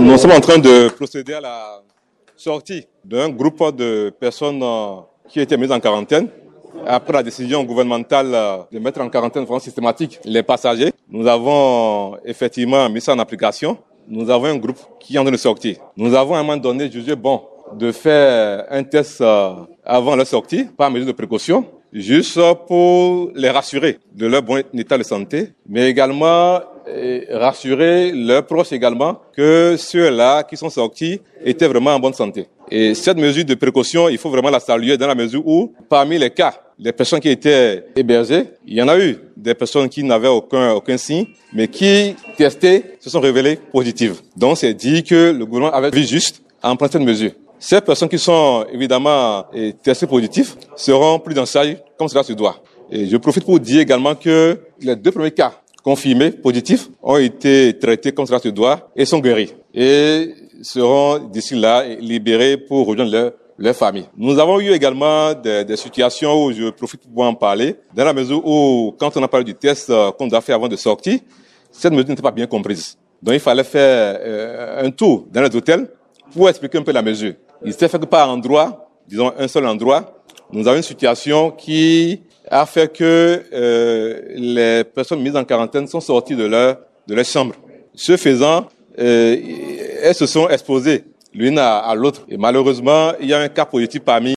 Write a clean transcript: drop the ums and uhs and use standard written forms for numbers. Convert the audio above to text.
Nous sommes en train de procéder à la sortie d'un groupe de personnes qui étaient mises en quarantaine après la décision gouvernementale de mettre en quarantaine de façon systématique les passagers. Nous avons effectivement mis ça en application. Nous avons un groupe qui est en train de sortir. Nous avons à un moment donné jugé bon de faire un test avant leur sortie, par mesure de précaution, juste pour les rassurer de leur bon état de santé, mais également rassurer leurs proches également que ceux-là qui sont sortis étaient vraiment en bonne santé. Et cette mesure de précaution, il faut vraiment la saluer dans la mesure où, parmi les cas, les personnes qui étaient hébergées, il y en a eu des personnes qui n'avaient aucun signe, mais qui, testées, se sont révélées positives. Donc, c'est dit que le gouvernement avait vu juste en prenant cette mesure. Ces personnes qui sont évidemment testées positives seront prises en charge comme cela se doit. Et je profite pour dire également que les 2 premiers cas confirmés, positifs, ont été traités comme cela se doit et sont guéris. Et seront d'ici là libérés pour rejoindre leur famille. Nous avons eu également des situations où je profite pour pouvoir en parler, dans la mesure où, quand on a parlé du test qu'on doit faire avant de sortir, cette mesure n'était pas bien comprise. Donc il fallait faire un tour dans les hôtels pour expliquer un peu la mesure. Il s'est fait que par endroit, disons un seul endroit, nous avons une situation qui a fait que les personnes mises en quarantaine sont sorties de leur chambre. Ce faisant, elles se sont exposées l'une à l'autre. Et malheureusement, il y a un cas positif parmi